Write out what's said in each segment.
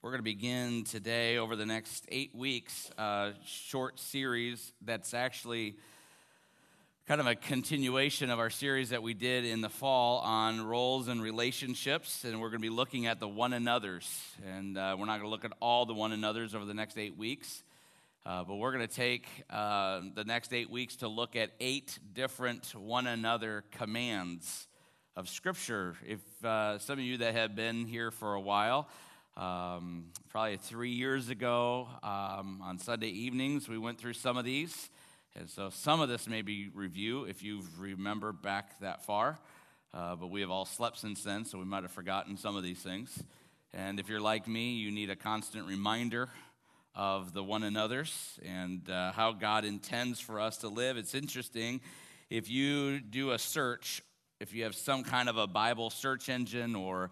We're going to begin today over the next 8 weeks, a short series that's actually kind of a continuation of our series that we did in the fall on roles and relationships, and we're going to be looking at the one another's. And we're not going to look at all the one another's over the next 8 weeks, but we're going to take the next 8 weeks to look at 8 different one another commands of Scripture. If some of you that have been here for a while, probably 3 years ago, on Sunday evenings, we went through some of these. And so some of this may be review if you remember back that far. But we have all slept since then, so we might have forgotten some of these things. And if you're like me, you need a constant reminder of the one another's and how God intends for us to live. It's interesting, if you do a search, if you have some kind of a Bible search engine or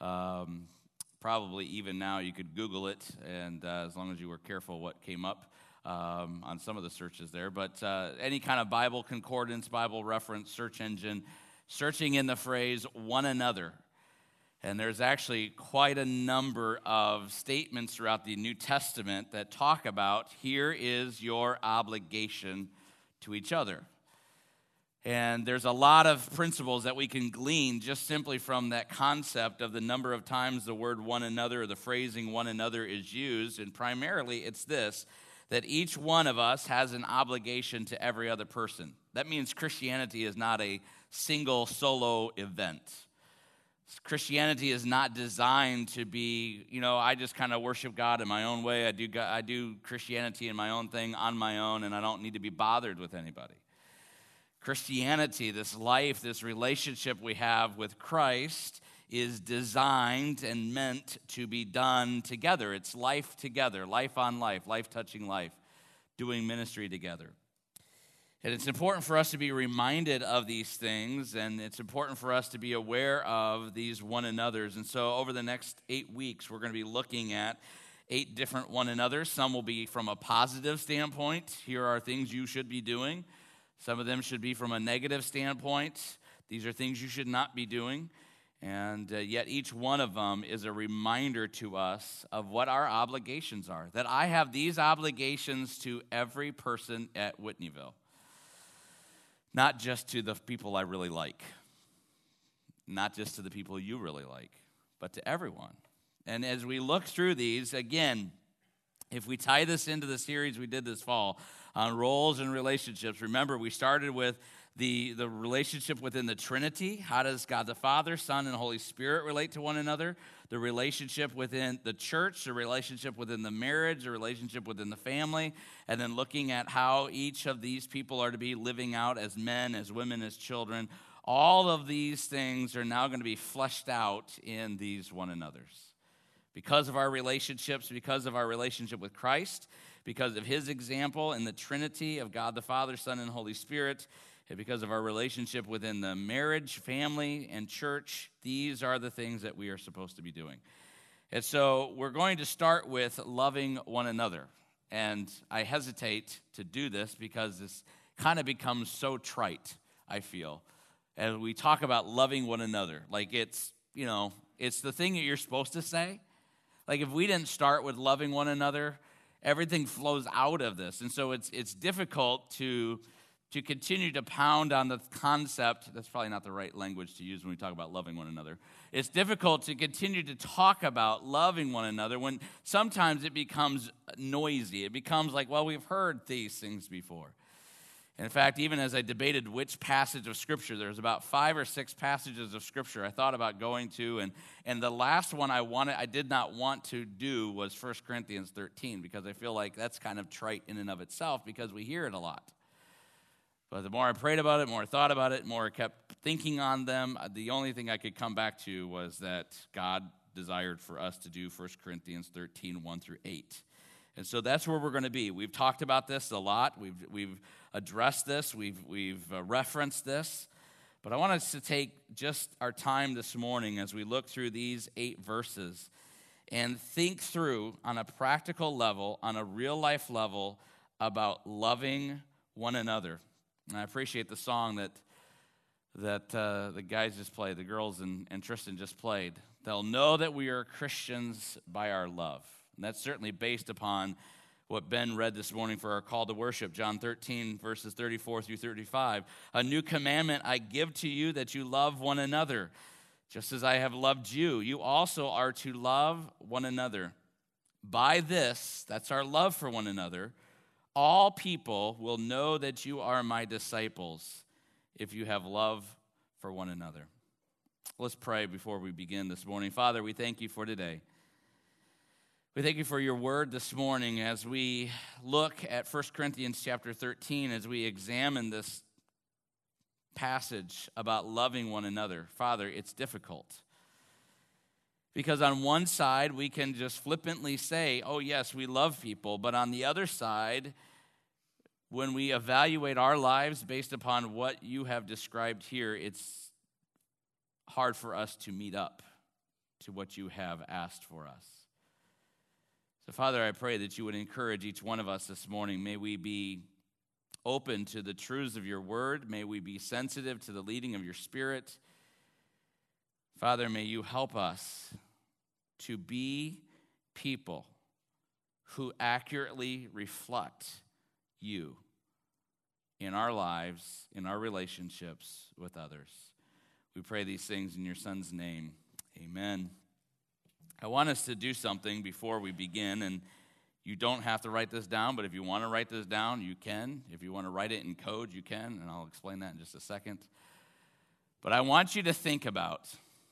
probably even now you could Google it, and as long as you were careful what came up on some of the searches there. But any kind of Bible concordance, Bible reference, search engine, searching in the phrase one another. And there's actually quite a number of statements throughout the New Testament that talk about here is your obligation to each other. And there's a lot of principles that we can glean just simply from that concept of the number of times the word one another or the phrasing one another is used. And primarily it's this, that each one of us has an obligation to every other person. That means Christianity is not a single solo event. Christianity is not designed to be, I just kind of worship God in my own way. I do Christianity in my own thing on my own, and I don't need to be bothered with anybody. Christianity, this life, this relationship we have with Christ is designed and meant to be done together. It's life together, life on life, life touching life, doing ministry together. And it's important for us to be reminded of these things, and it's important for us to be aware of these one another's. And so over the next 8 weeks, we're going to be looking at 8 different one another's. Some will be from a positive standpoint. Here are things you should be doing. Some of them should be from a negative standpoint. These are things you should not be doing. And yet each one of them is a reminder to us of what our obligations are. That I have these obligations to every person at Whitneyville. Not just to the people I really like. Not just to the people you really like. But to everyone. And as we look through these, again, if we tie this into the series we did this fall on roles and relationships, remember we started with the relationship within the Trinity. How does God the Father, Son, and Holy Spirit relate to one another? The relationship within the church, the relationship within the marriage, the relationship within the family, and then looking at how each of these people are to be living out as men, as women, as children. All of these things are now going to be fleshed out in these one another's. Because of our relationships, because of our relationship with Christ, because of his example in the Trinity of God the Father, Son, and Holy Spirit, and because of our relationship within the marriage, family, and church, these are the things that we are supposed to be doing. And so we're going to start with loving one another. And I hesitate to do this because this kind of becomes so trite, I feel, as we talk about loving one another. Like it's the thing that you're supposed to say. Like if we didn't start with loving one another, everything flows out of this. And so it's difficult to continue to pound on the concept. That's probably not the right language to use when we talk about loving one another. It's difficult to continue to talk about loving one another when sometimes it becomes noisy. It becomes like, well, we've heard these things before. And in fact, even as I debated which passage of Scripture, there's about 5 or 6 passages of Scripture I thought about going to, and the last one I did not want to do was 1 Corinthians 13, because I feel like that's kind of trite in and of itself because we hear it a lot. But the more I prayed about it, more I thought about it, more I kept thinking on them, the only thing I could come back to was that God desired for us to do 1 Corinthians 13, 1 through 8. And so that's where we're going to be. We've talked about this a lot. We've addressed this. We've referenced this. But I want us to take just our time this morning as we look through these 8 verses and think through on a practical level, on a real life level, about loving one another. And I appreciate the song that the guys just played, the girls and Tristan just played. They'll know that we are Christians by our love. And that's certainly based upon what Ben read this morning for our call to worship, John 13, verses 34 through 35. A new commandment I give to you, that you love one another. Just as I have loved you, you also are to love one another. By this, that's our love for one another, all people will know that you are my disciples if you have love for one another. Let's pray before we begin this morning. Father, we thank you for today. We thank you for your word this morning as we look at 1 Corinthians chapter 13, as we examine this passage about loving one another. Father, it's difficult. Because on one side, we can just flippantly say, oh yes, we love people. But on the other side, when we evaluate our lives based upon what you have described here, it's hard for us to meet up to what you have asked for us. So Father, I pray that you would encourage each one of us this morning. May we be open to the truths of your word. May we be sensitive to the leading of your Spirit. Father, may you help us to be people who accurately reflect you in our lives, in our relationships with others. We pray these things in your Son's name. Amen. I want us to do something before we begin, and you don't have to write this down, but if you want to write this down, you can. If you want to write it in code, you can, and I'll explain that in just a second. But I want you to think about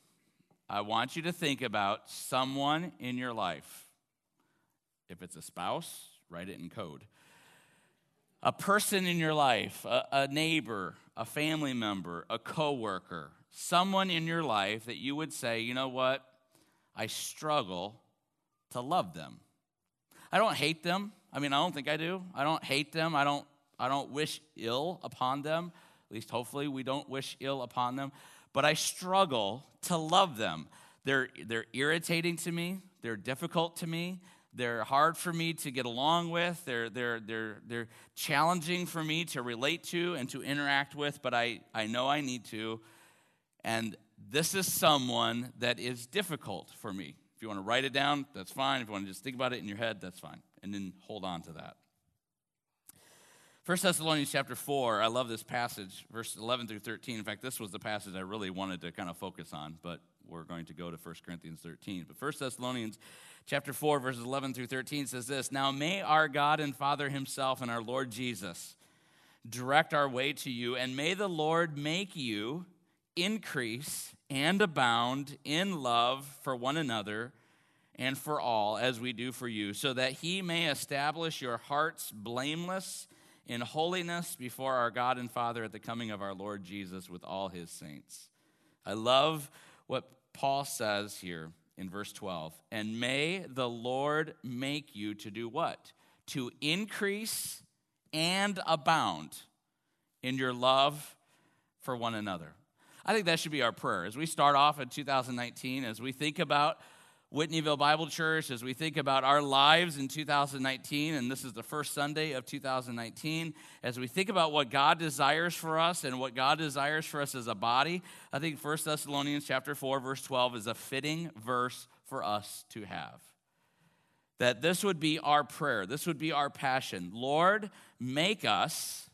someone in your life. If it's a spouse, write it in code. A person in your life, a neighbor, a family member, a coworker, someone in your life that you would say, you know what, I struggle to love them. I don't hate them. I don't think I do. I don't hate them. I don't wish ill upon them. At least hopefully we don't wish ill upon them. But I struggle to love them. They're irritating to me. They're difficult to me. They're hard for me to get along with. They're challenging for me to relate to and to interact with, but I know I need to. And this is someone that is difficult for me. If you want to write it down, that's fine. If you want to just think about it in your head, that's fine. And then hold on to that. 1 Thessalonians chapter 4, I love this passage, verse 11 through 13. In fact, this was the passage I really wanted to kind of focus on, but we're going to go to 1 Corinthians 13. But 1 Thessalonians chapter 4, verses 11 through 13 says this, Now may our God and Father himself and our Lord Jesus direct our way to you, and may the Lord make you increase and abound in love for one another and for all, as we do for you, so that he may establish your hearts blameless in holiness before our God and Father at the coming of our Lord Jesus with all his saints. I love what Paul says here in verse 12. And may the Lord make you to do what? To increase and abound in your love for one another. I think that should be our prayer. As we start off in 2019, as we think about Whitneyville Bible Church, as we think about our lives in 2019, and this is the first Sunday of 2019, as we think about what God desires for us and what God desires for us as a body, I think 1 Thessalonians chapter 4, verse 12 is a fitting verse for us to have. That this would be our prayer, this would be our passion. Lord, make us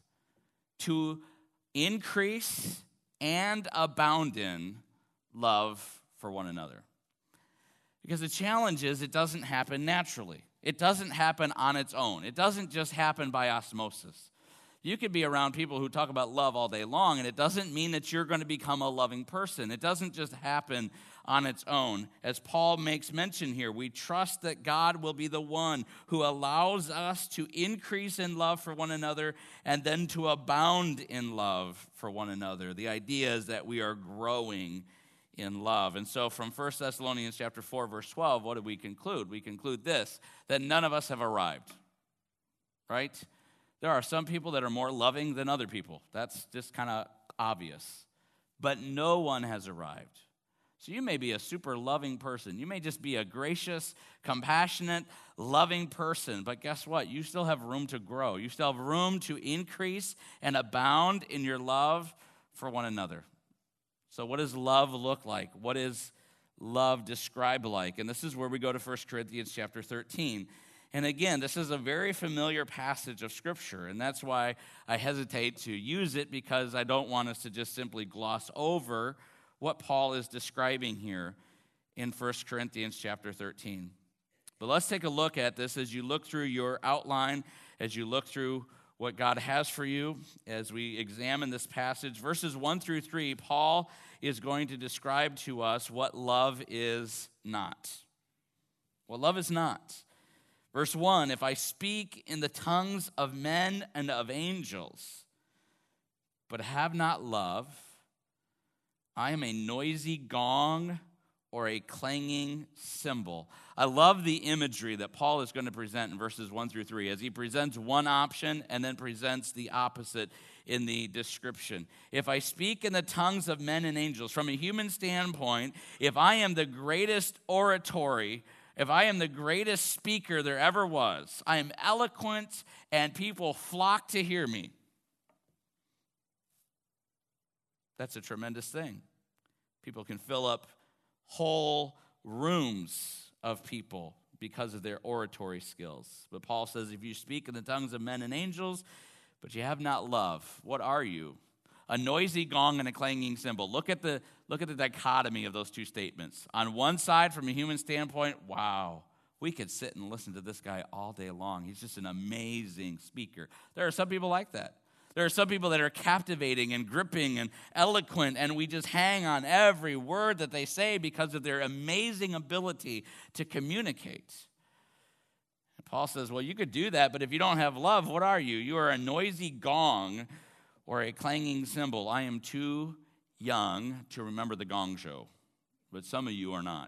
to increase and abound in love for one another. Because the challenge is it doesn't happen naturally. It doesn't happen on its own. It doesn't just happen by osmosis. You could be around people who talk about love all day long, and it doesn't mean that you're going to become a loving person. It doesn't just happen on its own. As Paul makes mention here, we trust that God will be the one who allows us to increase in love for one another and then to abound in love for one another. The idea is that we are growing in love. And so from 1 Thessalonians chapter 4, verse 12, what do we conclude? We conclude this, that none of us have arrived, right? There are some people that are more loving than other people. That's just kind of obvious. But no one has arrived. So you may be a super loving person. You may just be a gracious, compassionate, loving person. But guess what? You still have room to grow. You still have room to increase and abound in your love for one another. So what does love look like? What is love describe like? And this is where we go to 1 Corinthians chapter 13. And again, this is a very familiar passage of Scripture, and that's why I hesitate to use it, because I don't want us to just simply gloss over what Paul is describing here in 1 Corinthians chapter 13. But let's take a look at this as you look through your outline, as you look through what God has for you, as we examine this passage. Verses 1 through 3, Paul is going to describe to us what love is not. What love is not. Verse 1, if I speak in the tongues of men and of angels, but have not love, I am a noisy gong or a clanging cymbal. I love the imagery that Paul is going to present in verses 1 through 3 as he presents one option and then presents the opposite in the description. If I speak in the tongues of men and angels, from a human standpoint, if I am the greatest oratory, if I am the greatest speaker there ever was, I am eloquent and people flock to hear me, that's a tremendous thing. People can fill up whole rooms of people because of their oratory skills. But Paul says, if you speak in the tongues of men and angels, but you have not love, what are you? A noisy gong and a clanging cymbal. Look at the dichotomy of those two statements. On one side, from a human standpoint, wow, we could sit and listen to this guy all day long. He's just an amazing speaker. There are some people like that. There are some people that are captivating and gripping and eloquent, and we just hang on every word that they say because of their amazing ability to communicate. And Paul says, well, you could do that, but if you don't have love, what are you? You are a noisy gong or a clanging cymbal. I am too young to remember the Gong Show, but some of you are not.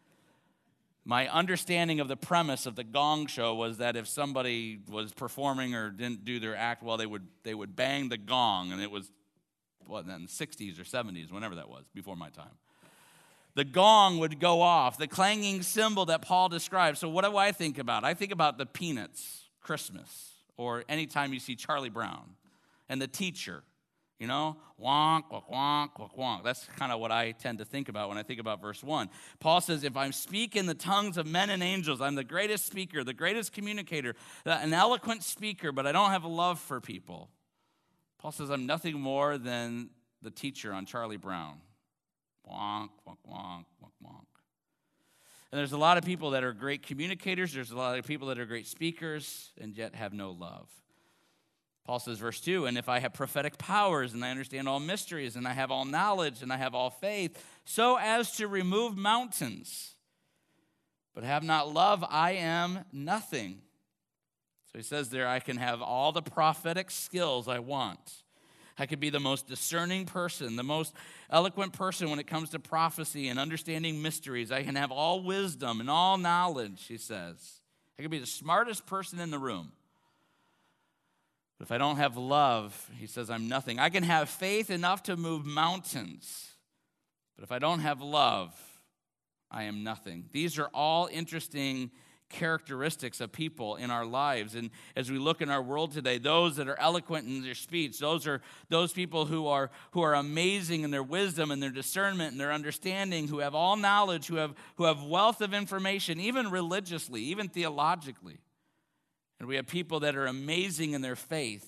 My understanding of the premise of the Gong Show was that if somebody was performing or didn't do their act well, they would bang the gong, and it was, in the 60s or 70s, whenever that was, before my time. The gong would go off, the clanging cymbal that Paul describes. So what do I think about? I think about the Peanuts, Christmas, or anytime you see Charlie Brown and the teacher. You know, wonk, wonk, wonk, wonk, wonk. That's kind of what I tend to think about when I think about verse 1. Paul says, if I speak in the tongues of men and angels, I'm the greatest speaker, the greatest communicator, an eloquent speaker, but I don't have a love for people. Paul says, I'm nothing more than the teacher on Charlie Brown. Wonk, wonk, wonk, wonk, wonk. And there's a lot of people that are great communicators. There's a lot of people that are great speakers and yet have no love. Paul says, verse 2, and if I have prophetic powers and I understand all mysteries and I have all knowledge and I have all faith, so as to remove mountains, but have not love, I am nothing. So he says there, I can have all the prophetic skills I want. I could be the most discerning person, the most eloquent person when it comes to prophecy and understanding mysteries. I can have all wisdom and all knowledge, he says. I could be the smartest person in the room. But if I don't have love, he says, I'm nothing. I can have faith enough to move mountains. But if I don't have love, I am nothing. These are all interesting characteristics of people in our lives. And as we look in our world today, those that are eloquent in their speech, those are those people who are amazing in their wisdom and their discernment and their understanding, who have all knowledge, who have wealth of information, even religiously, even theologically. And we have people that are amazing in their faith,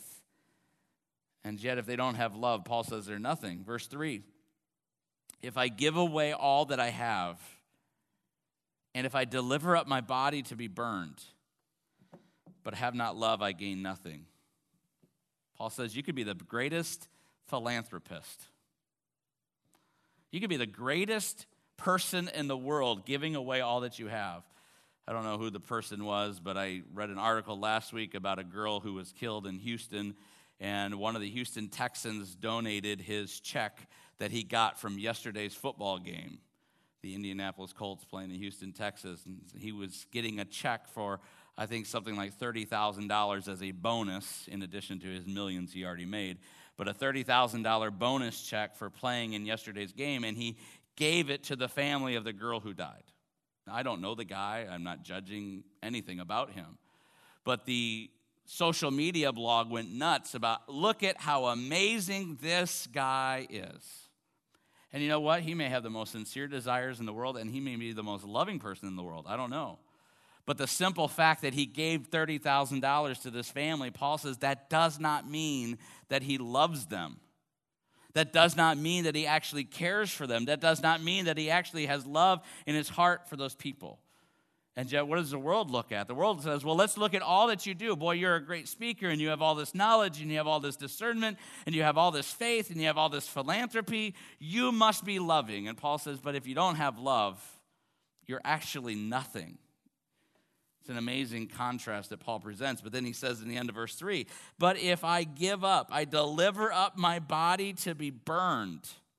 and yet if they don't have love, Paul says they're nothing. Verse 3, if I give away all that I have, and if I deliver up my body to be burned, but have not love, I gain nothing. Paul says you could be the greatest philanthropist. You could be the greatest person in the world giving away all that you have. I don't know who the person was, but I read an article last week about a girl who was killed in Houston, and one of the Houston Texans donated his check that he got from yesterday's football game. The Indianapolis Colts playing in Houston, Texas, and he was getting a check for, I think, something like $30,000 as a bonus, in addition to his millions he already made, but a $30,000 bonus check for playing in yesterday's game, and he gave it to the family of the girl who died. Now, I don't know the guy. I'm not judging anything about him. But the social media blog went nuts about, look at how amazing this guy is. And you know what? He may have the most sincere desires in the world, and he may be the most loving person in the world. I don't know. But the simple fact that he gave $30,000 to this family, Paul says that does not mean that he loves them. That does not mean that he actually cares for them. That does not mean that he actually has love in his heart for those people. And yet, what does the world look at? The world says, well, let's look at all that you do. Boy, you're a great speaker, and you have all this knowledge, and you have all this discernment, and you have all this faith, and you have all this philanthropy. You must be loving. And Paul says, but if you don't have love, you're actually nothing. It's an amazing contrast that Paul presents. But then he says in the end of verse 3, but if I give up, I deliver up my body to be burned,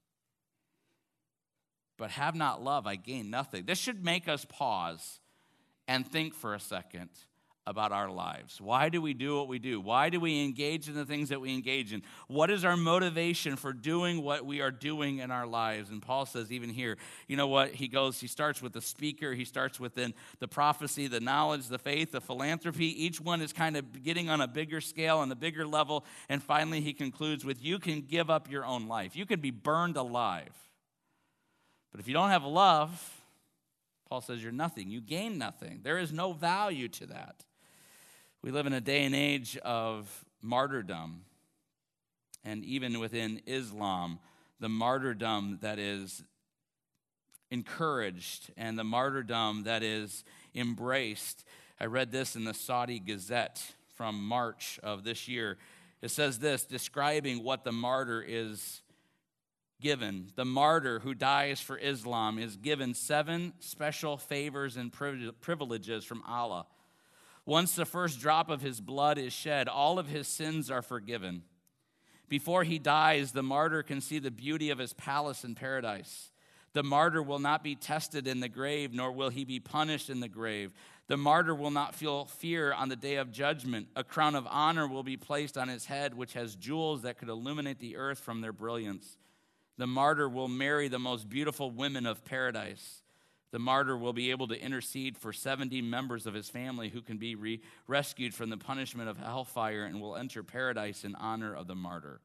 but have not love, I gain nothing. This should make us pause and think for a second about our lives. Why do we do what we do? Why do we engage in the things that we engage in? What is our motivation for doing what we are doing in our lives? And Paul says even here, you know what? He starts with the speaker. He starts within the prophecy, the knowledge, the faith, the philanthropy. Each one is kind of getting on a bigger scale, on a bigger level. And finally, he concludes with, you can give up your own life. You can be burned alive. But if you don't have love, Paul says you're nothing. You gain nothing. There is no value to that. We live in a day and age of martyrdom. And even within Islam, the martyrdom that is encouraged and the martyrdom that is embraced. I read this in the Saudi Gazette from March of this year. It says this, describing what the martyr is given. The martyr who dies for Islam is given 7 special favors and privileges from Allah. Once the first drop of his blood is shed, all of his sins are forgiven. Before he dies, the martyr can see the beauty of his palace in paradise. The martyr will not be tested in the grave, nor will he be punished in the grave. The martyr will not feel fear on the day of judgment. A crown of honor will be placed on his head, which has jewels that could illuminate the earth from their brilliance. The martyr will marry the most beautiful women of paradise. The martyr will be able to intercede for 70 members of his family who can be rescued from the punishment of hellfire and will enter paradise in honor of the martyr.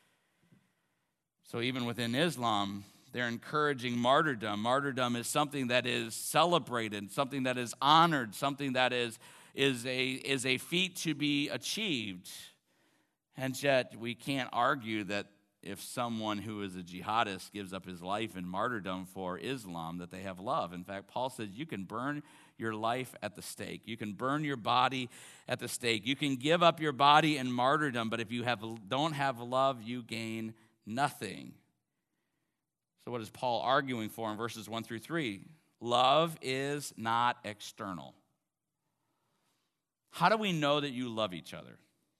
So even within Islam, they're encouraging martyrdom. Martyrdom is something that is celebrated, something that is honored, something that is a feat to be achieved. And yet we can't argue that if someone who is a jihadist gives up his life in martyrdom for Islam, that they have love. In fact, Paul says you can burn your life at the stake. You can burn your body at the stake. You can give up your body in martyrdom, but if you don't have love, you gain nothing. So what is Paul arguing for in verses 1 through 3? Love is not external. How do we know that you love each other?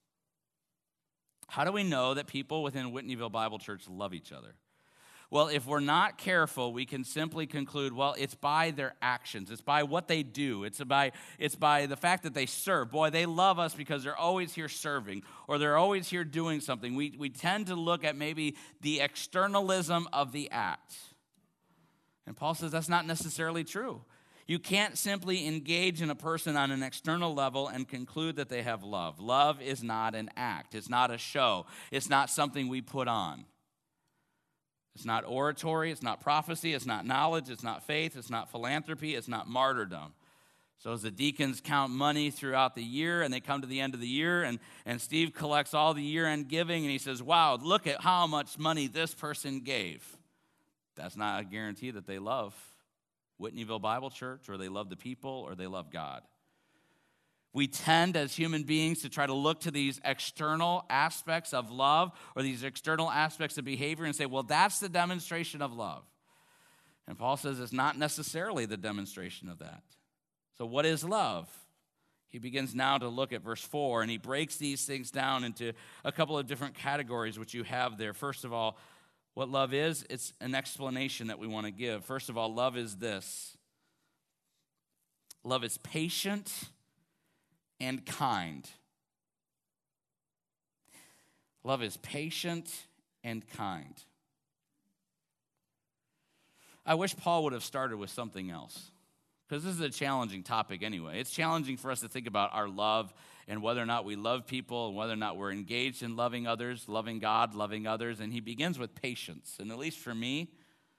How do we know that people within Whitneyville Bible Church love each other? Well, if we're not careful, we can simply conclude, well, it's by their actions. It's by what they do. It's by the fact that they serve. Boy, they love us because they're always here serving, or they're always here doing something. We tend to look at maybe the externalism of the act. And Paul says that's not necessarily true. You can't simply engage in a person on an external level and conclude that they have love. Love is not an act. It's not a show. It's not something we put on. It's not oratory. It's not prophecy. It's not knowledge. It's not faith. It's not philanthropy. It's not martyrdom. So as the deacons count money throughout the year, and they come to the end of the year, and Steve collects all the year-end giving, and he says, wow, look at how much money this person gave. That's not a guarantee that they love Whitneyville Bible Church, or they love the people, or they love God. We tend as human beings to try to look to these external aspects of love or these external aspects of behavior and say, well, that's the demonstration of love. And Paul says it's not necessarily the demonstration of that. So what is love? He begins now to look at verse 4, and he breaks these things down into a couple of different categories, which you have there. First of all, what love is, it's an explanation that we want to give. First of all, love is this. Love is patient and kind. Love is patient and kind. I wish Paul would have started with something else, because this is a challenging topic anyway. It's challenging for us to think about our love and whether or not we love people and whether or not we're engaged in loving others, loving God, loving others. And he begins with patience. And at least for me,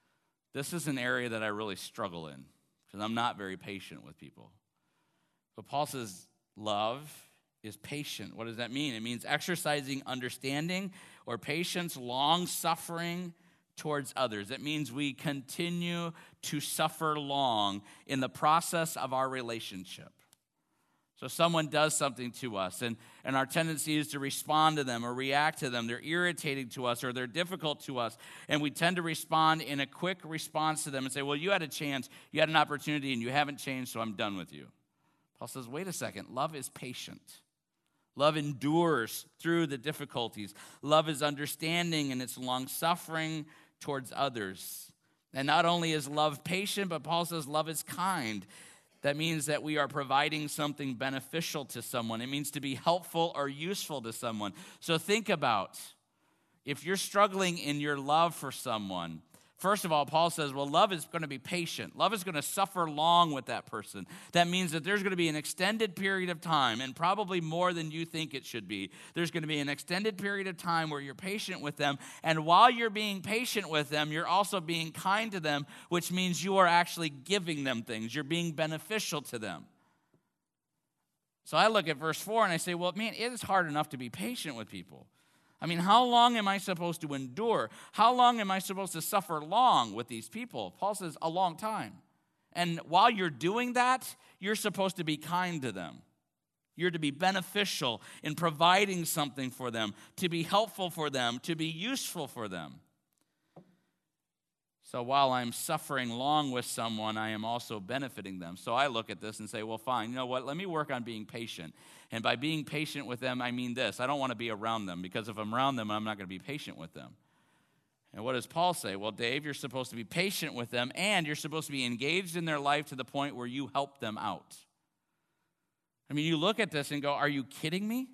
this is an area that I really struggle in because I'm not very patient with people. But Paul says love is patient. What does that mean? It means exercising understanding or patience, long-suffering towards others. It means we continue to suffer long in the process of our relationship. So someone does something to us, and our tendency is to respond to them or react to them. They're irritating to us or they're difficult to us, and we tend to respond in a quick response to them and say, well, you had a chance, you had an opportunity, and you haven't changed, so I'm done with you. Paul says, wait a second, love is patient. Love endures through the difficulties. Love is understanding, and it's long-suffering towards others. And not only is love patient, but Paul says love is kind. That means that we are providing something beneficial to someone. It means to be helpful or useful to someone. So think about if you're struggling in your love for someone. First of all, Paul says, well, love is going to be patient. Love is going to suffer long with that person. That means that there's going to be an extended period of time, and probably more than you think it should be. There's going to be an extended period of time where you're patient with them, and while you're being patient with them, you're also being kind to them, which means you are actually giving them things. You're being beneficial to them. So I look at verse 4 and I say, well, man, it is hard enough to be patient with people. I mean, how long am I supposed to endure? How long am I supposed to suffer long with these people? Paul says, a long time. And while you're doing that, you're supposed to be kind to them. You're to be beneficial in providing something for them, to be helpful for them, to be useful for them. So while I'm suffering long with someone, I am also benefiting them. So I look at this and say, well, fine, you know what? Let me work on being patient. And by being patient with them, I mean this. I don't want to be around them, because if I'm around them, I'm not going to be patient with them. And what does Paul say? Well, Dave, you're supposed to be patient with them, and you're supposed to be engaged in their life to the point where you help them out. I mean, you look at this and go, are you kidding me?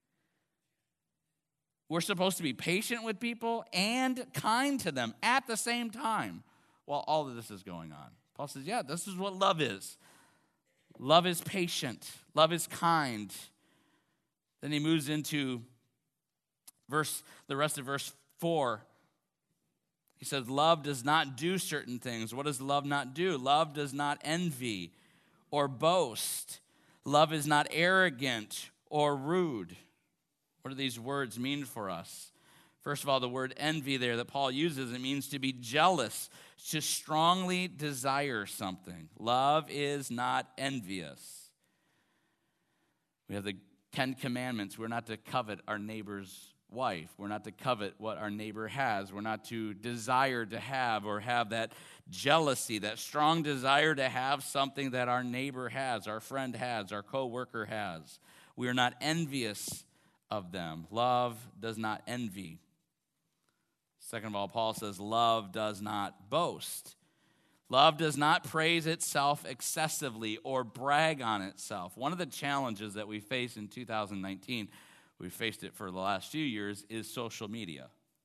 We're supposed to be patient with people and kind to them at the same time while all of this is going on. Paul says, yeah, this is what love is. Love is patient. Love is kind. Then he moves into the rest of verse 4. He says, love does not do certain things. What does love not do? Love does not envy or boast. Love is not arrogant or rude. What do these words mean for us? First of all, the word envy there that Paul uses, it means to be jealous, to strongly desire something. Love is not envious. We have the 10 Commandments. We're not to covet our neighbor's wife. We're not to covet what our neighbor has. We're not to desire to have or have that jealousy, that strong desire to have something that our neighbor has, our friend has, our coworker has. We are not envious of them. Love does not envy. Second of all, Paul says love does not boast. Love does not praise itself excessively or brag on itself. One of the challenges that we face in 2019, we've faced it for the last few years, is social media.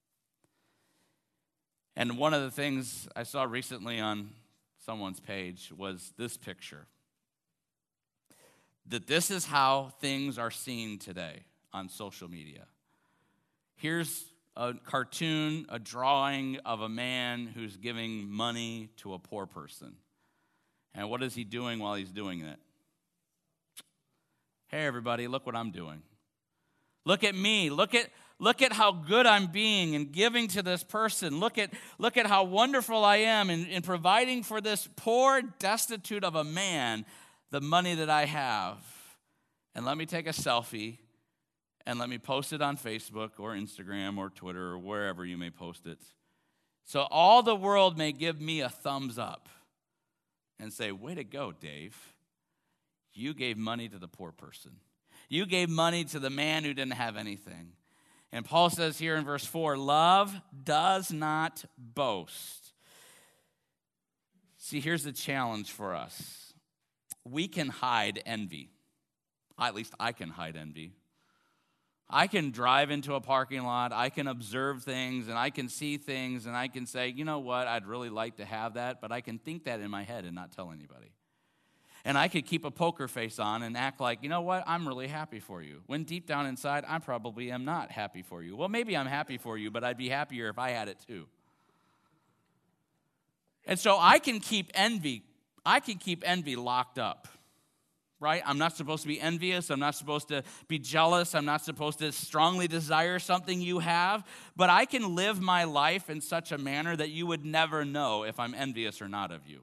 And one of the things I saw recently on someone's page was this picture. That this is how things are seen today on social media. Here's a cartoon, a drawing of a man who's giving money to a poor person. And what is he doing while he's doing it? Hey, everybody, look what I'm doing. Look at me. Look at how good I'm being in giving to this person. Look at how wonderful I am in providing for this poor, destitute of a man the money that I have. And let me take a selfie and let me post it on Facebook or Instagram or Twitter or wherever you may post it. So all the world may give me a thumbs up and say, way to go, Dave. You gave money to the poor person. You gave money to the man who didn't have anything. And Paul says here in verse 4, love does not boast. See, here's the challenge for us. We can hide envy. At least I can hide envy. I can drive into a parking lot, I can observe things, and I can see things, and I can say, you know what, I'd really like to have that, but I can think that in my head and not tell anybody. And I could keep a poker face on and act like, you know what, I'm really happy for you. When deep down inside, I probably am not happy for you. Well, maybe I'm happy for you, but I'd be happier if I had it too. And so I can keep envy locked up. Right? I'm not supposed to be envious. I'm not supposed to be jealous. I'm not supposed to strongly desire something you have. But I can live my life in such a manner that you would never know if I'm envious or not of you.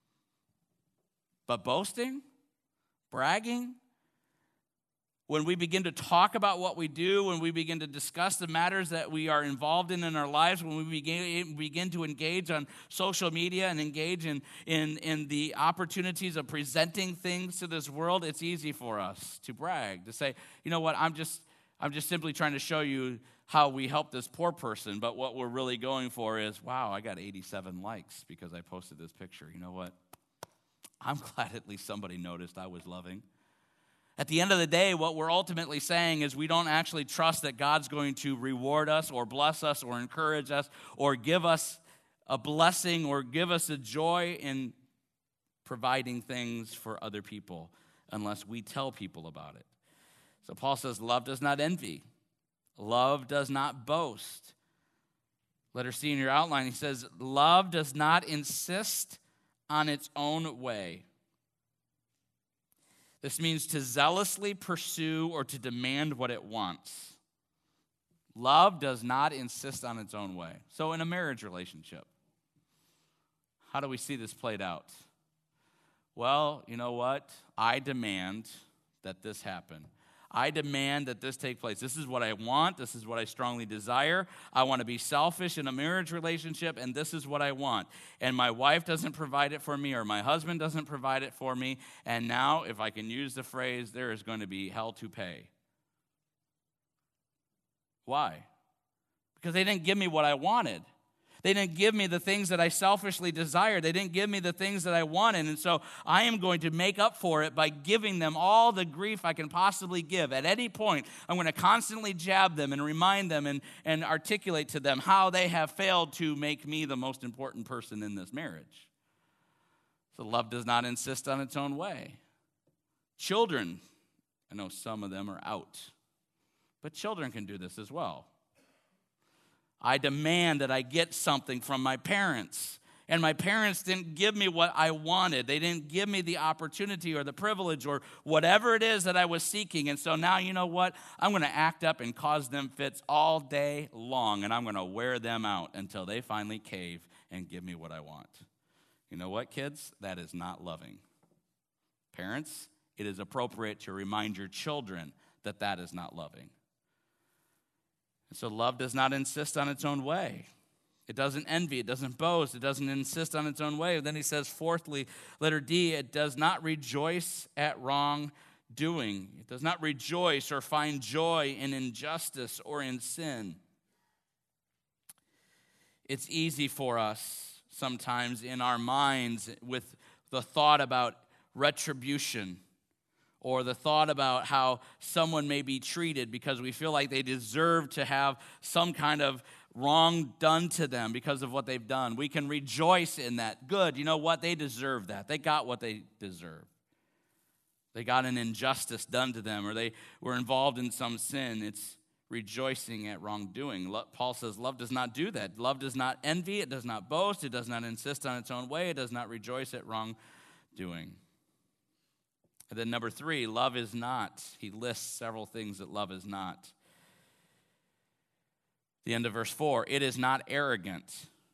But boasting, bragging, when we begin to talk about what we do, when we begin to discuss the matters that we are involved in our lives, when we begin to engage on social media and engage in the opportunities of presenting things to this world, it's easy for us to brag, to say, you know what, I'm just simply trying to show you how we help this poor person, but what we're really going for is, wow, I got 87 likes because I posted this picture. You know what? I'm glad at least somebody noticed I was loving. At the end of the day, what we're ultimately saying is we don't actually trust that God's going to reward us or bless us or encourage us or give us a blessing or give us a joy in providing things for other people unless we tell people about it. So Paul says, love does not envy. Love does not boast. Letter C in your outline, he says, love does not insist on its own way. This means to zealously pursue or to demand what it wants. Love does not insist on its own way. So in a marriage relationship, how do we see this played out? Well, you know what? I demand that this happen. I demand that this take place. This is what I want. This is what I strongly desire. I want to be selfish in a marriage relationship, and this is what I want. And my wife doesn't provide it for me, or my husband doesn't provide it for me. And now, if I can use the phrase, there is going to be hell to pay. Why? Because they didn't give me what I wanted. They didn't give me the things that I selfishly desired. They didn't give me the things that I wanted. And so I am going to make up for it by giving them all the grief I can possibly give. At any point, I'm going to constantly jab them and remind them and articulate to them how they have failed to make me the most important person in this marriage. So love does not insist on its own way. Children, I know some of them are out, but children can do this as well. I demand that I get something from my parents. And my parents didn't give me what I wanted. They didn't give me the opportunity or the privilege or whatever it is that I was seeking. And so now, you know what? I'm going to act up and cause them fits all day long. And I'm going to wear them out until they finally cave and give me what I want. You know what, kids? That is not loving. Parents, it is appropriate to remind your children that that is not loving. So love does not insist on its own way. It doesn't envy. It doesn't boast. It doesn't insist on its own way. And then he says, fourthly, letter D, it does not rejoice at wrongdoing. It does not rejoice or find joy in injustice or in sin. It's easy for us sometimes in our minds with the thought about retribution, or the thought about how someone may be treated because we feel like they deserve to have some kind of wrong done to them because of what they've done. We can rejoice in that. Good, you know what? They deserve that. They got what they deserve. They got an injustice done to them, or they were involved in some sin. It's rejoicing at wrongdoing. Paul says love does not do that. Love does not envy. It does not boast. It does not insist on its own way. It does not rejoice at wrongdoing. And then number 3, love is not. He lists several things that love is not. The end of verse 4, it is not arrogant.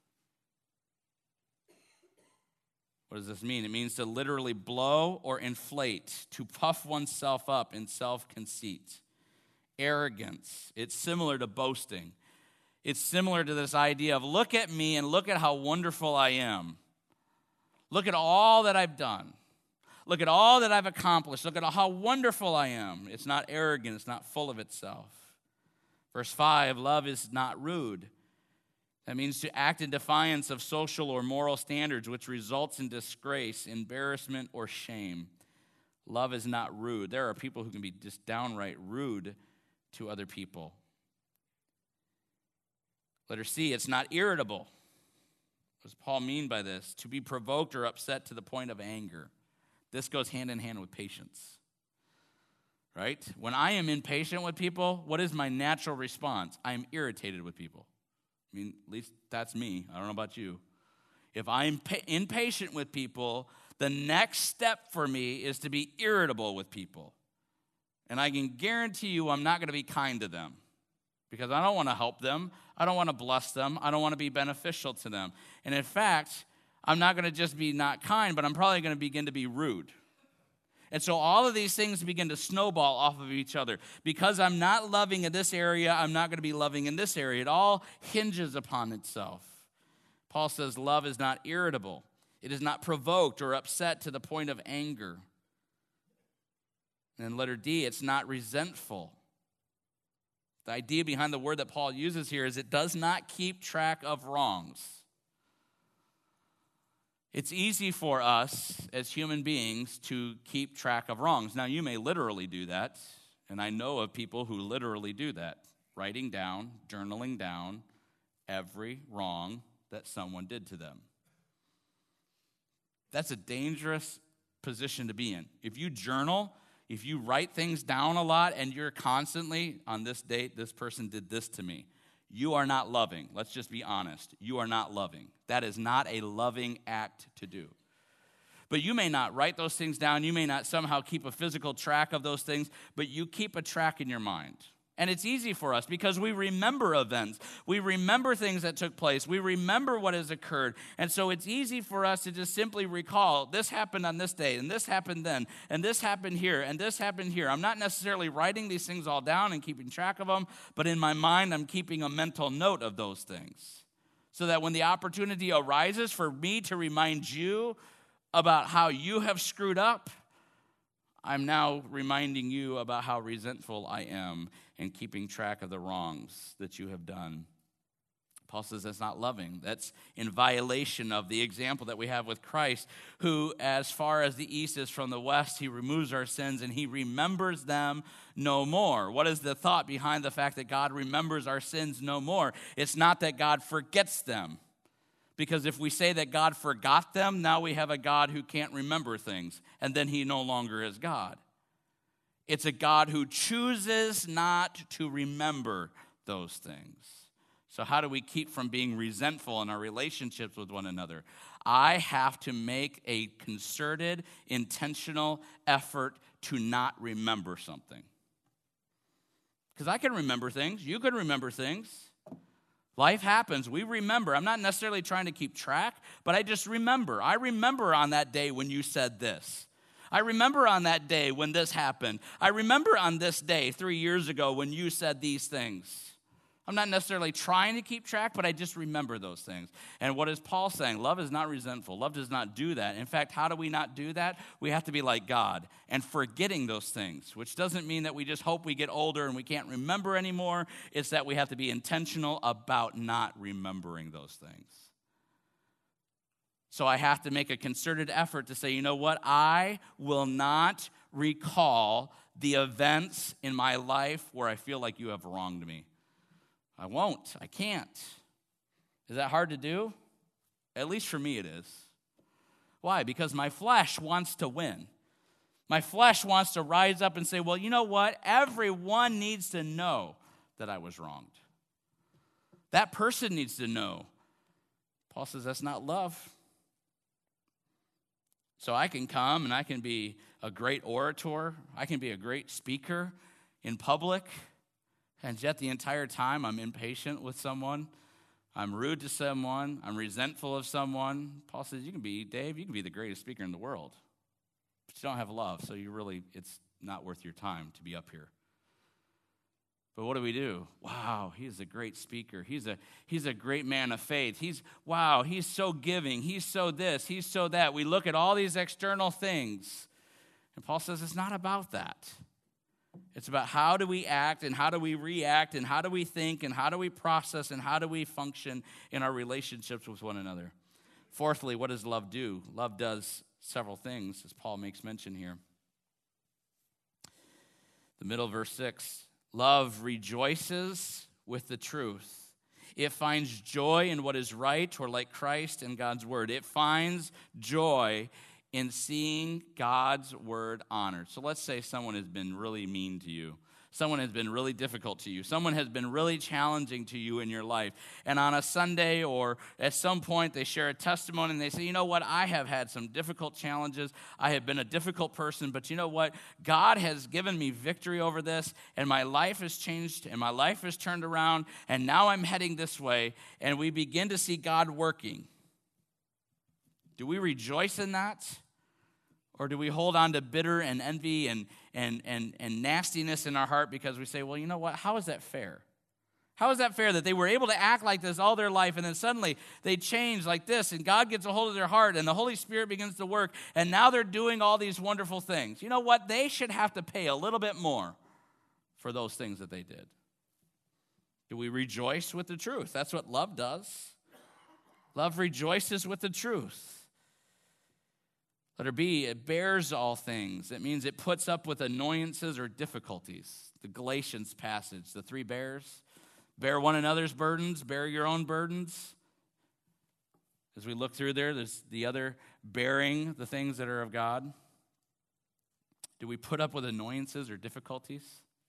What does this mean? It means to literally blow or inflate, to puff oneself up in self-conceit. Arrogance, it's similar to boasting. It's similar to this idea of look at me and look at how wonderful I am. Look at all that I've done. Look at all that I've accomplished. Look at how wonderful I am. It's not arrogant. It's not full of itself. Verse 5, love is not rude. That means to act in defiance of social or moral standards, which results in disgrace, embarrassment, or shame. Love is not rude. There are people who can be just downright rude to other people. Letter C, it's not irritable. What does Paul mean by this? To be provoked or upset to the point of anger. This goes hand in hand with patience, right? When I am impatient with people, what is my natural response? I am irritated with people. I mean, at least that's me. I don't know about you. If I'm impatient with people, the next step for me is to be irritable with people. And I can guarantee you I'm not going to be kind to them because I don't want to help them. I don't want to bless them. I don't want to be beneficial to them. And in fact, I'm not going to just be not kind, but I'm probably going to begin to be rude. And so all of these things begin to snowball off of each other. Because I'm not loving in this area, I'm not going to be loving in this area. It all hinges upon itself. Paul says love is not irritable. It is not provoked or upset to the point of anger. And then letter D, it's not resentful. The idea behind the word that Paul uses here is it does not keep track of wrongs. It's easy for us as human beings to keep track of wrongs. Now, you may literally do that, and I know of people who literally do that, writing down, journaling down every wrong that someone did to them. That's a dangerous position to be in. If you journal, if you write things down a lot and you're constantly, on this date, this person did this to me, you are not loving. Let's just be honest. You are not loving. That is not a loving act to do. But you may not write those things down. You may not somehow keep a physical track of those things, but you keep a track in your mind. And it's easy for us because we remember events. We remember things that took place. We remember what has occurred. And so it's easy for us to just simply recall, this happened on this day, and this happened then, and this happened here, and this happened here. I'm not necessarily writing these things all down and keeping track of them, but in my mind, I'm keeping a mental note of those things. So that when the opportunity arises for me to remind you about how you have screwed up, I'm now reminding you about how resentful I am and keeping track of the wrongs that you have done. Paul says that's not loving. That's in violation of the example that we have with Christ, who, as far as the east is from the west, he removes our sins and he remembers them no more. What is the thought behind the fact that God remembers our sins no more? It's not that God forgets them. Because if we say that God forgot them, now we have a God who can't remember things, and then he no longer is God. It's a God who chooses not to remember those things. So how do we keep from being resentful in our relationships with one another? I have to make a concerted, intentional effort to not remember something. Because I can remember things. You can remember things. Life happens. We remember. I'm not necessarily trying to keep track, but I just remember. I remember on that day when you said this. I remember on that day when this happened. I remember on this day 3 years ago when you said these things. I'm not necessarily trying to keep track, but I just remember those things. And what is Paul saying? Love is not resentful. Love does not do that. In fact, how do we not do that? We have to be like God and forgetting those things, which doesn't mean that we just hope we get older and we can't remember anymore. It's that we have to be intentional about not remembering those things. So I have to make a concerted effort to say, you know what? I will not recall the events in my life where I feel like you have wronged me. I won't. I can't. Is that hard to do? At least for me it is. Why? Because my flesh wants to win. My flesh wants to rise up and say, well, you know what? Everyone needs to know that I was wronged. That person needs to know. Paul says that's not love. So I can come and I can be a great orator. I can be a great speaker in public. And yet the entire time I'm impatient with someone. I'm rude to someone. I'm resentful of someone. Paul says, Dave, you can be the greatest speaker in the world. But you don't have love, so it's not worth your time to be up here. But what do? Wow, he's a great speaker. He's a great man of faith. He's so giving. He's so this. He's so that. We look at all these external things. And Paul says it's not about that. It's about how do we act and how do we react and how do we think and how do we process and how do we function in our relationships with one another. Fourthly, what does love do? Love does several things, as Paul makes mention here. The middle of verse 6, love rejoices with the truth. It finds joy in what is right, or like Christ and God's word. It finds joy in seeing God's word honored. So let's say someone has been really mean to you. Someone has been really difficult to you. Someone has been really challenging to you in your life. And on a Sunday or at some point, they share a testimony and they say, you know what, I have had some difficult challenges. I have been a difficult person, but you know what? God has given me victory over this, and my life has changed, and my life has turned around, and now I'm heading this way, and we begin to see God working. Do we rejoice in that? Or do we hold on to bitter and envy and nastiness in our heart because we say, well, you know what? How is that fair? How is that fair that they were able to act like this all their life and then suddenly they change like this and God gets a hold of their heart and the Holy Spirit begins to work and now they're doing all these wonderful things? You know what? They should have to pay a little bit more for those things that they did. Do we rejoice with the truth? That's what love does. Love rejoices with the truth. Letter B, it bears all things. It means it puts up with annoyances or difficulties. The Galatians passage, the 3 bears. Bear one another's burdens, bear your own burdens. As we look through there's the other bearing the things that are of God. Do we put up with annoyances or difficulties?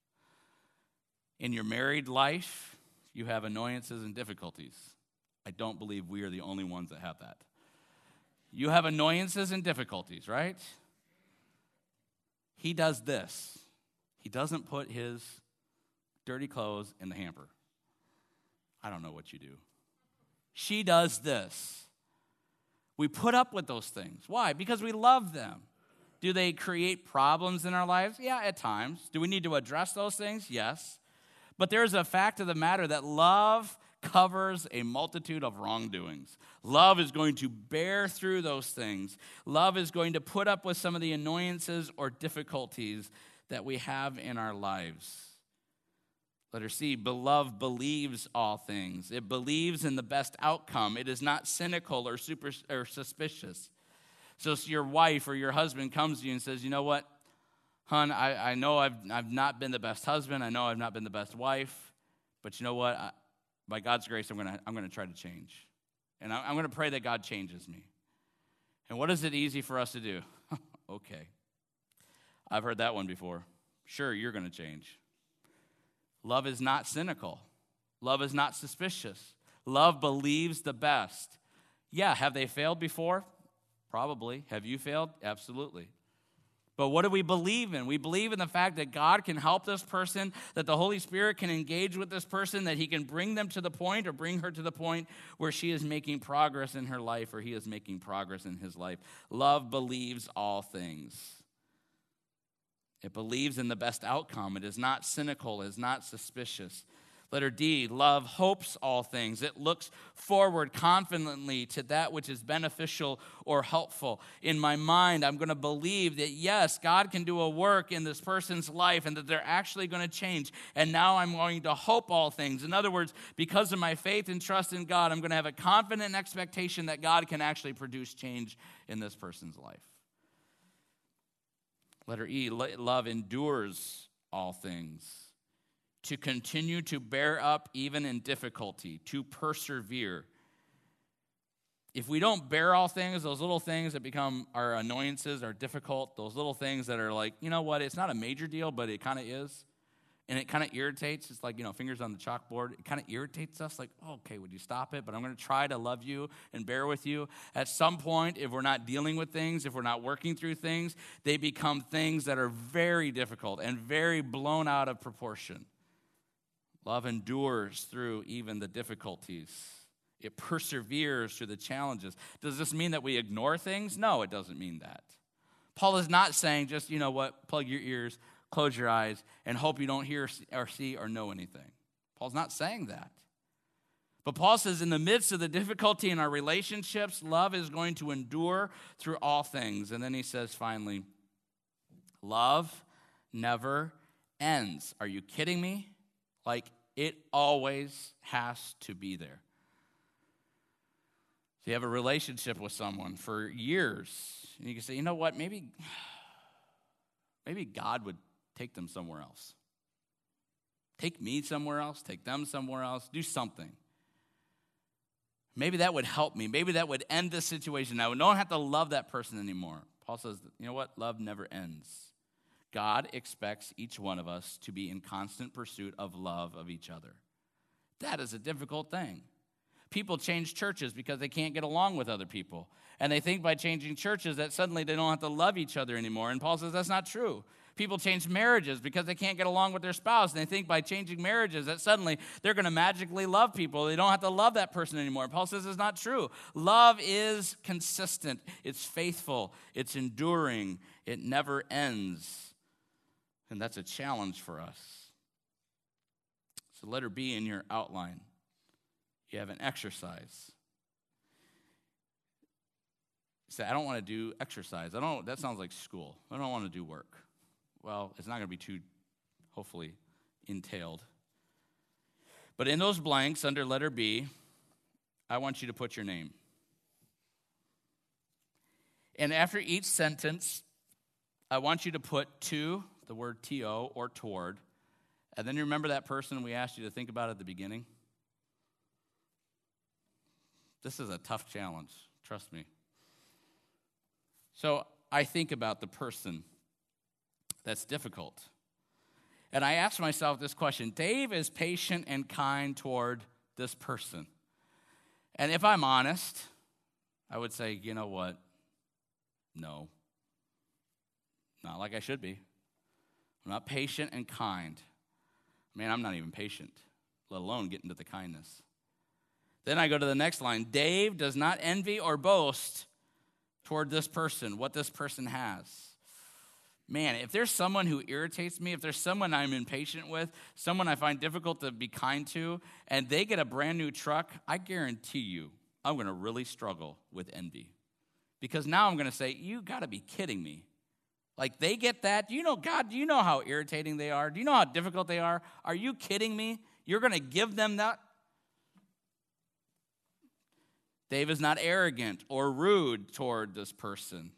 In your married life, you have annoyances and difficulties. I don't believe we are the only ones that have that. You have annoyances and difficulties, right? He does this. He doesn't put his dirty clothes in the hamper. I don't know what you do. She does this. We put up with those things. Why? Because we love them. Do they create problems in our lives? Yeah, at times. Do we need to address those things? Yes. But there's a fact of the matter that love covers a multitude of wrongdoings. Love is going to bear through those things. Love is going to put up with some of the annoyances or difficulties that we have in our lives. Letter C, beloved believes all things. It believes in the best outcome. It is not cynical or suspicious. So your wife or your husband comes to you and says, you know what, hon, I know I've not been the best husband. I know I've not been the best wife. But you know what? By God's grace, I'm going to try to change. And I'm going to pray that God changes me. And what is it easy for us to do? Okay. I've heard that one before. Sure, you're going to change. Love is not cynical. Love is not suspicious. Love believes the best. Yeah, have they failed before? Probably. Have you failed? Absolutely. But what do we believe in? We believe in the fact that God can help this person, that the Holy Spirit can engage with this person, that he can bring them to the point or bring her to the point where she is making progress in her life or he is making progress in his life. Love believes all things. It believes in the best outcome. It is not cynical. It is not suspicious. Letter D, love hopes all things. It looks forward confidently to that which is beneficial or helpful. In my mind, I'm going to believe that, yes, God can do a work in this person's life and that they're actually going to change. And now I'm going to hope all things. In other words, because of my faith and trust in God, I'm going to have a confident expectation that God can actually produce change in this person's life. Letter E, love endures all things. To continue to bear up even in difficulty, to persevere. If we don't bear all things, those little things that become our annoyances are difficult, those little things that are like, you know what, it's not a major deal, but it kind of is. And it kind of irritates. It's like, fingers on the chalkboard. It kind of irritates us like, oh, okay, would you stop it? But I'm going to try to love you and bear with you. At some point, if we're not dealing with things, if we're not working through things, they become things that are very difficult and very blown out of proportion. Love endures through even the difficulties. It perseveres through the challenges. Does this mean that we ignore things? No, it doesn't mean that. Paul is not saying just, plug your ears, close your eyes, and hope you don't hear or see or know anything. Paul's not saying that. But Paul says in the midst of the difficulty in our relationships, love is going to endure through all things. And then he says finally, love never ends. Are you kidding me? Like, it always has to be there. So you have a relationship with someone for years, and you can say, you know what, maybe God would take them somewhere else. Take me somewhere else, take them somewhere else, do something. Maybe that would help me. Maybe that would end this situation. I don't have to love that person anymore. Paul says, you know what, love never ends. God expects each one of us to be in constant pursuit of love of each other. That is a difficult thing. People change churches because they can't get along with other people. And they think by changing churches that suddenly they don't have to love each other anymore. And Paul says that's not true. People change marriages because they can't get along with their spouse. And they think by changing marriages that suddenly they're going to magically love people. They don't have to love that person anymore. And Paul says it's not true. Love is consistent. It's faithful. It's enduring. It never ends. And that's a challenge for us. So letter B in your outline. You have an exercise. You say, I don't want to do exercise. That sounds like school. I don't want to do work. Well, it's not going to be too, hopefully, entailed. But in those blanks under letter B, I want you to put your name. And after each sentence, I want you to put to, the word to, or toward. And then you remember that person we asked you to think about at the beginning? This is a tough challenge, trust me. So I think about the person that's difficult. And I ask myself this question: Dave is patient and kind toward this person. And if I'm honest, I would say, you know what? No. Not like I should be. I'm not patient and kind. Man, I'm not even patient, let alone get into the kindness. Then I go to the next line. Dave does not envy or boast toward this person, what this person has. Man, if there's someone who irritates me, if there's someone I'm impatient with, someone I find difficult to be kind to, and they get a brand new truck, I guarantee you I'm going to really struggle with envy. Because now I'm going to say, you got to be kidding me. Like, they get that? Do you know, God, do you know how irritating they are? Do you know how difficult they are? Are you kidding me? You're going to give them that? Dave is not arrogant or rude toward this person.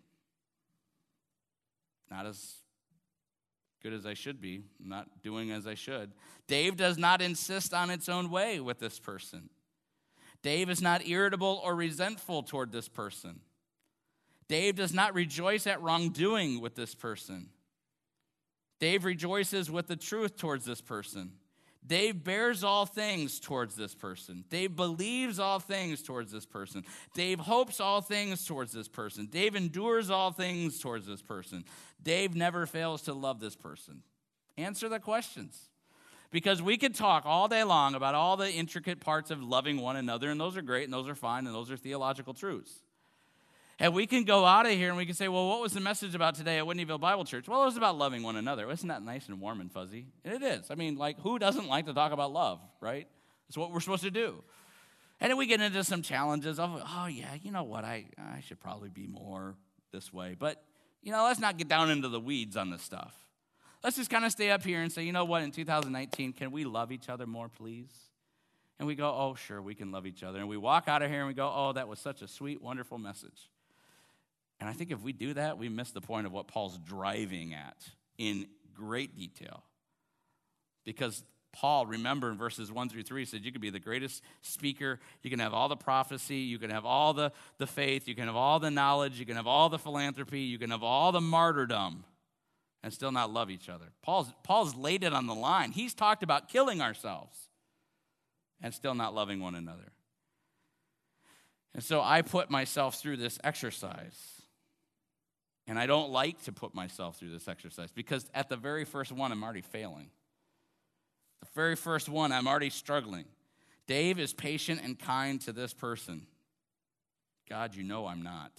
Not as good as I should be. I'm not doing as I should. Dave does not insist on its own way with this person. Dave is not irritable or resentful toward this person. Dave does not rejoice at wrongdoing with this person. Dave rejoices with the truth towards this person. Dave bears all things towards this person. Dave believes all things towards this person. Dave hopes all things towards this person. Dave endures all things towards this person. Dave never fails to love this person. Answer the questions. Because we could talk all day long about all the intricate parts of loving one another, and those are great, and those are fine, and those are theological truths. And we can go out of here and we can say, well, what was the message about today at Whitneyville Bible Church? Well, it was about loving one another. Isn't that nice and warm and fuzzy? And it is. I mean, like, who doesn't like to talk about love, right? It's what we're supposed to do. And then we get into some challenges of, oh, yeah, you know what? I should probably be more this way. But, let's not get down into the weeds on this stuff. Let's just kind of stay up here and say, you know what? In 2019, can we love each other more, please? And we go, oh, sure, we can love each other. And we walk out of here and we go, oh, that was such a sweet, wonderful message. And I think if we do that, we miss the point of what Paul's driving at in great detail. Because Paul, remember in verses 1 through 3, said you could be the greatest speaker, you can have all the prophecy, you can have all the faith, you can have all the knowledge, you can have all the philanthropy, you can have all the martyrdom, and still not love each other. Paul's laid it on the line. He's talked about killing ourselves and still not loving one another. And so I put myself through this exercise. And I don't like to put myself through this exercise because at the very first one, I'm already failing. The very first one, I'm already struggling. Dave is patient and kind to this person. God, you know I'm not.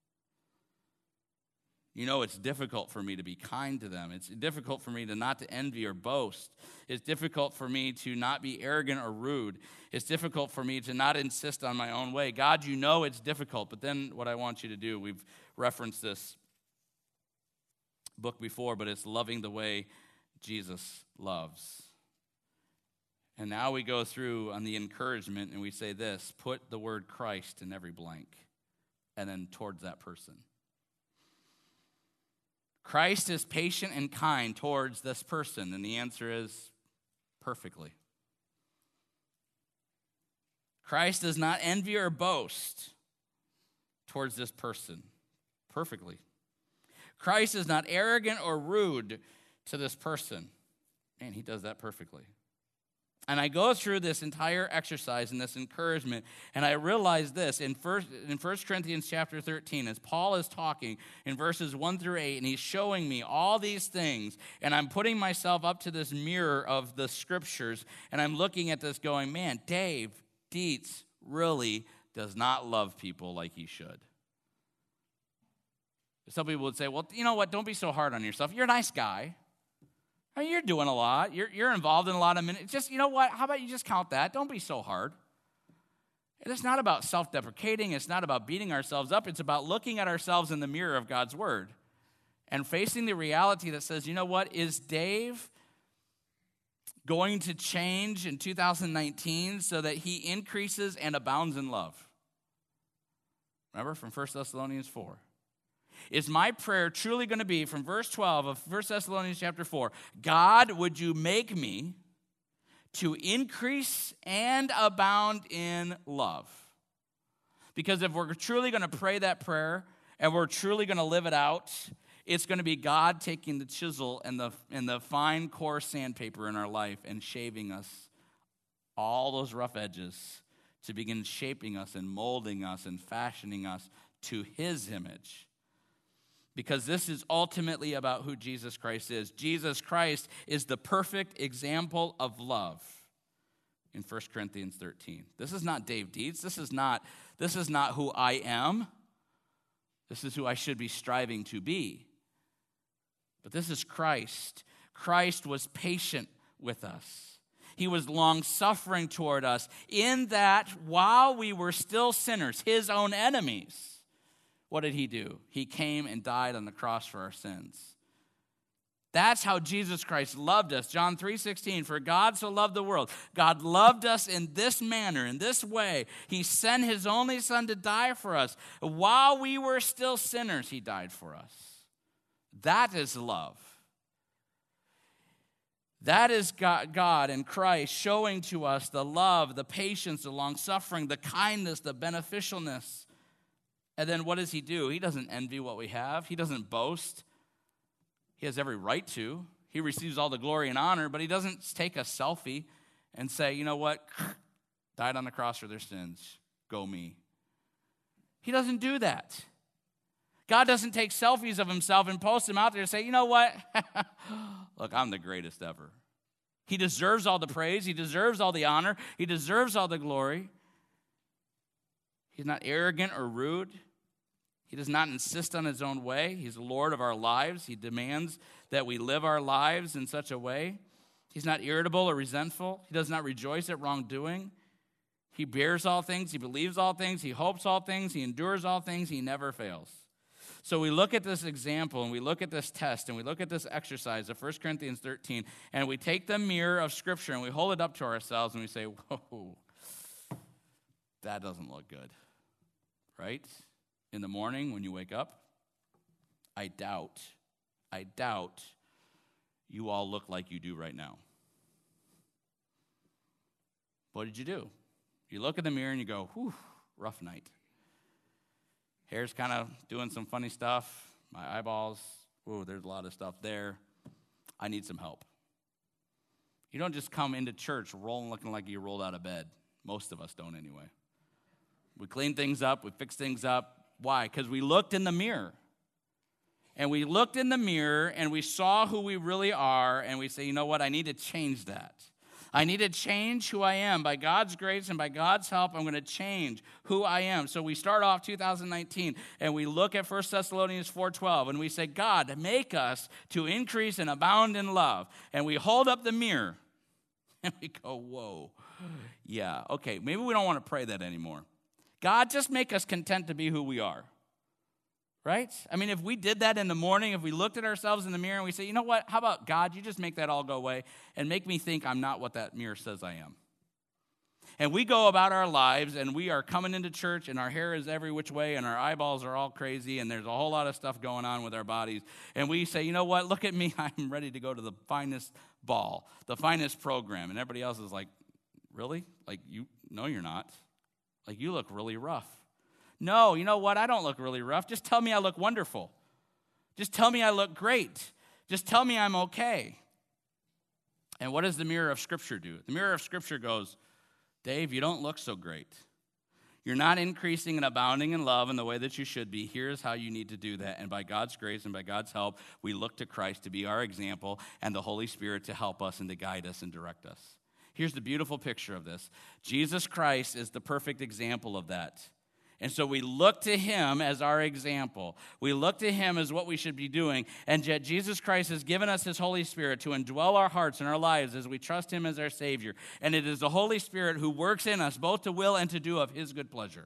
You know it's difficult for me to be kind to them. It's difficult for me to not to envy or boast. It's difficult for me to not be arrogant or rude. It's difficult for me to not insist on my own way. God, you know it's difficult. But then what I want you to do, we've referenced this book before, but it's loving the way Jesus loves. And now we go through on the encouragement and we say this: put the word Christ in every blank and then towards that person. Christ is patient and kind towards this person, and the answer is perfectly. Christ does not envy or boast towards this person perfectly. Christ is not arrogant or rude to this person. Man, he does that perfectly. And I go through this entire exercise and this encouragement, and I realize this in 1 Corinthians chapter 13, as Paul is talking in verses 1 through 8, and he's showing me all these things, and I'm putting myself up to this mirror of the scriptures, and I'm looking at this going, man, Dave Dietz really does not love people like he should. Some people would say, well, you know what, don't be so hard on yourself. You're a nice guy. I mean, you're doing a lot. You're involved in a lot of minutes. Just, you know what? How about you just count that? Don't be so hard. And it's not about self-deprecating. It's not about beating ourselves up. It's about looking at ourselves in the mirror of God's word and facing the reality that says, you know what? Is Dave going to change in 2019 so that he increases and abounds in love? Remember from 1 Thessalonians 4. Is my prayer truly going to be, from verse 12 of 1 Thessalonians chapter 4, God, would you make me to increase and abound in love? Because if we're truly going to pray that prayer and we're truly going to live it out, it's going to be God taking the chisel and the fine, coarse sandpaper in our life and shaving us all those rough edges to begin shaping us and molding us and fashioning us to his image. Because this is ultimately about who Jesus Christ is. Jesus Christ is the perfect example of love in 1 Corinthians 13. This is not Dave Dietz. This is not who I am. This is who I should be striving to be. But this is Christ. Christ was patient with us. He was long-suffering toward us in that while we were still sinners, his own enemies, what did he do? He came and died on the cross for our sins. That's how Jesus Christ loved us. John 3:16, for God so loved the world. God loved us in this manner, in this way. He sent his only son to die for us. While we were still sinners, he died for us. That is love. That is God and Christ showing to us the love, the patience, the long-suffering, the kindness, the beneficialness. And then what does he do? He doesn't envy what we have. He doesn't boast. He has every right to. He receives all the glory and honor, but he doesn't take a selfie and say, you know what? Died on the cross for their sins. Go me. He doesn't do that. God doesn't take selfies of himself and post them out there and say, you know what? Look, I'm the greatest ever. He deserves all the praise. He deserves all the honor. He deserves all the glory. He's not arrogant or rude. He does not insist on his own way. He's the Lord of our lives. He demands that we live our lives in such a way. He's not irritable or resentful. He does not rejoice at wrongdoing. He bears all things. He believes all things. He hopes all things. He endures all things. He never fails. So we look at this example, and we look at this test, and we look at this exercise of 1 Corinthians 13, and we take the mirror of Scripture, and we hold it up to ourselves, and we say, whoa, that doesn't look good, right? In the morning when you wake up, I doubt you all look like you do right now. What did you do? You look in the mirror and you go, whew, rough night. Hair's kind of doing some funny stuff. My eyeballs, whoa, there's a lot of stuff there. I need some help. You don't just come into church looking like you rolled out of bed. Most of us don't anyway. We clean things up. We fix things up. Why? Because we looked in the mirror. And we looked in the mirror and we saw who we really are, and we say, you know what? I need to change that. I need to change who I am. By God's grace and by God's help, I'm going to change who I am. So we start off 2019 and we look at 1 Thessalonians 4:12 and we say, God, make us to increase and abound in love. And we hold up the mirror and we go, whoa, yeah, okay, maybe we don't want to pray that anymore. God, just make us content to be who we are, right? I mean, if we did that in the morning, if we looked at ourselves in the mirror and we say, you know what, how about God, you just make that all go away and make me think I'm not what that mirror says I am. And we go about our lives and we are coming into church and our hair is every which way and our eyeballs are all crazy and there's a whole lot of stuff going on with our bodies. And we say, you know what, look at me, I'm ready to go to the finest ball, the finest program. And everybody else is like, really? Like, no, you're not. Like, you look really rough. No, you know what? I don't look really rough. Just tell me I look wonderful. Just tell me I look great. Just tell me I'm okay. And what does the mirror of Scripture do? The mirror of Scripture goes, Dave, you don't look so great. You're not increasing and abounding in love in the way that you should be. Here's how you need to do that. And by God's grace and by God's help, we look to Christ to be our example and the Holy Spirit to help us and to guide us and direct us. Here's the beautiful picture of this. Jesus Christ is the perfect example of that. And so we look to him as our example. We look to him as what we should be doing. And yet Jesus Christ has given us his Holy Spirit to indwell our hearts and our lives as we trust him as our Savior. And it is the Holy Spirit who works in us both to will and to do of his good pleasure.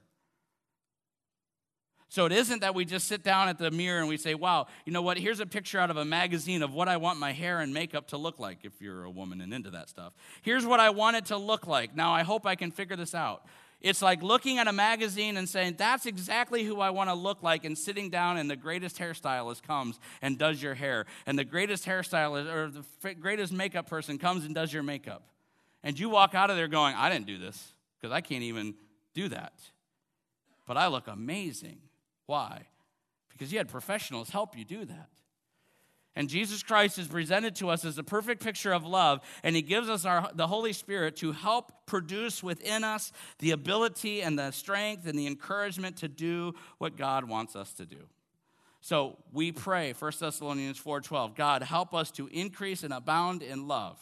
So it isn't that we just sit down at the mirror and we say, wow, you know what, here's a picture out of a magazine of what I want my hair and makeup to look like, if you're a woman and into that stuff. Here's what I want it to look like. Now I hope I can figure this out. It's like looking at a magazine and saying, that's exactly who I want to look like, and sitting down and the greatest hairstylist comes and does your hair. And the greatest hairstylist or the greatest makeup person comes and does your makeup. And you walk out of there going, I didn't do this because I can't even do that. But I look amazing. Why? Because you had professionals help you do that. And Jesus Christ is presented to us as a perfect picture of love, and he gives us the Holy Spirit to help produce within us the ability and the strength and the encouragement to do what God wants us to do. So we pray, 1 Thessalonians 4:12, God, help us to increase and abound in love.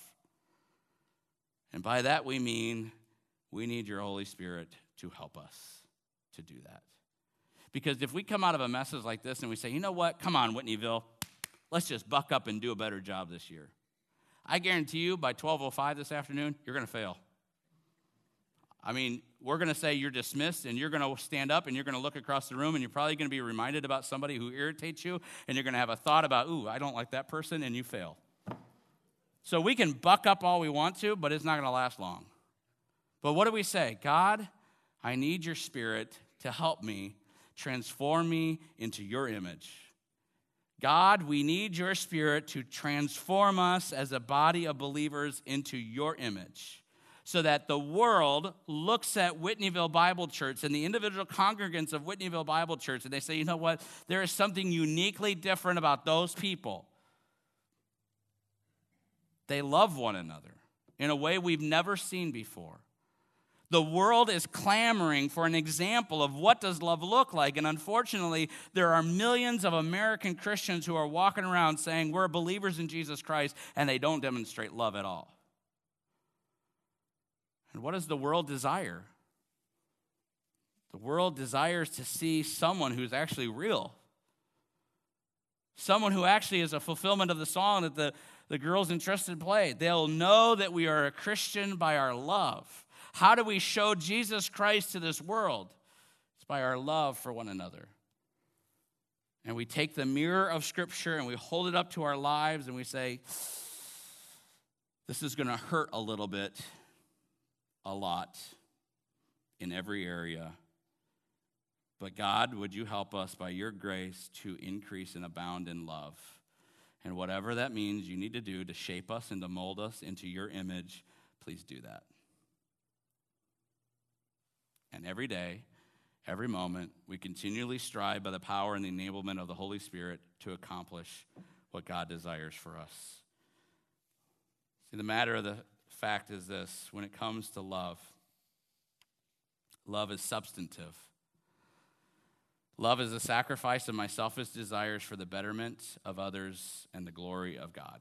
And by that we mean we need your Holy Spirit to help us to do that. Because if we come out of a message like this and we say, you know what, come on, Whitneyville, let's just buck up and do a better job this year. I guarantee you by 12:05 this afternoon, you're going to fail. I mean, we're going to say you're dismissed, and you're going to stand up and you're going to look across the room, and you're probably going to be reminded about somebody who irritates you, and you're going to have a thought about, ooh, I don't like that person, and you fail. So we can buck up all we want to, but it's not going to last long. But what do we say? God, I need your Spirit to help me, transform me into your image. God, we need your Spirit to transform us as a body of believers into your image, so that the world looks at Whitneyville Bible Church and the individual congregants of Whitneyville Bible Church, and they say, you know what, there is something uniquely different about those people. They love one another in a way we've never seen before. The world is clamoring for an example of what does love look like. And unfortunately, there are millions of American Christians who are walking around saying we're believers in Jesus Christ, and they don't demonstrate love at all. And what does the world desire? The world desires to see someone who's actually real. Someone who actually is a fulfillment of the song that the girls in Tristan play. They'll know that we are a Christian by our love. How do we show Jesus Christ to this world? It's by our love for one another. And we take the mirror of Scripture and we hold it up to our lives and we say, this is going to hurt a little bit, a lot, in every area. But God, would you help us by your grace to increase and abound in love? And whatever that means you need to do to shape us and to mold us into your image, please do that. And every day, every moment, we continually strive by the power and the enablement of the Holy Spirit to accomplish what God desires for us. See, the matter of the fact is this: when it comes to love, love is substantive. Love is a sacrifice of my selfish desires for the betterment of others and the glory of God.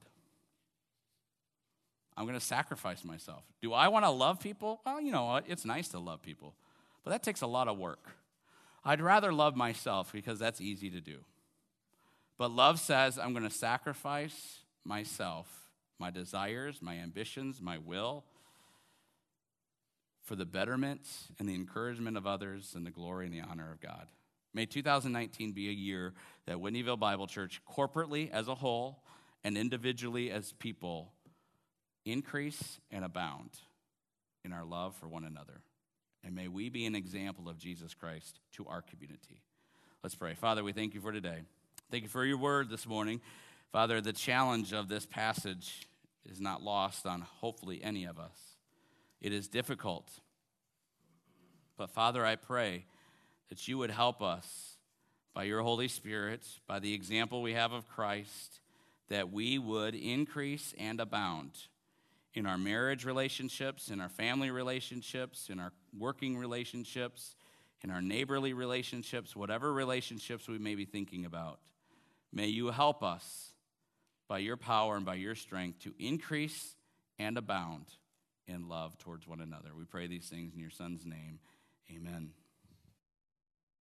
I'm going to sacrifice myself. Do I want to love people? Well, you know what? It's nice to love people. But that takes a lot of work. I'd rather love myself because that's easy to do. But love says I'm going to sacrifice myself, my desires, my ambitions, my will, for the betterment and the encouragement of others and the glory and the honor of God. May 2019 be a year that Whitneyville Bible Church, corporately as a whole and individually as people, increase and abound in our love for one another. And may we be an example of Jesus Christ to our community. Let's pray. Father, we thank you for today. Thank you for your word this morning. Father, the challenge of this passage is not lost on hopefully any of us. It is difficult. But Father, I pray that you would help us by your Holy Spirit, by the example we have of Christ, that we would increase and abound in our marriage relationships, in our family relationships, in our working relationships, in our neighborly relationships, whatever relationships we may be thinking about. May you help us by your power and by your strength to increase and abound in love towards one another. We pray these things in your Son's name. Amen.